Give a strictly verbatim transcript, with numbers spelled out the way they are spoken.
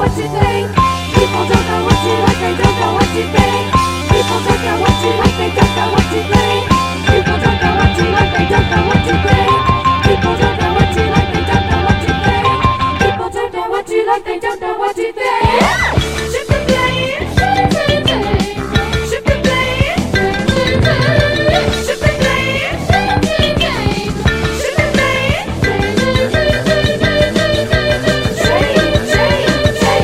what you think. People don't know what you like, they don't know what you think. People don't know what you like, they don't know what you think. People don't know what you like, they don't know what you think.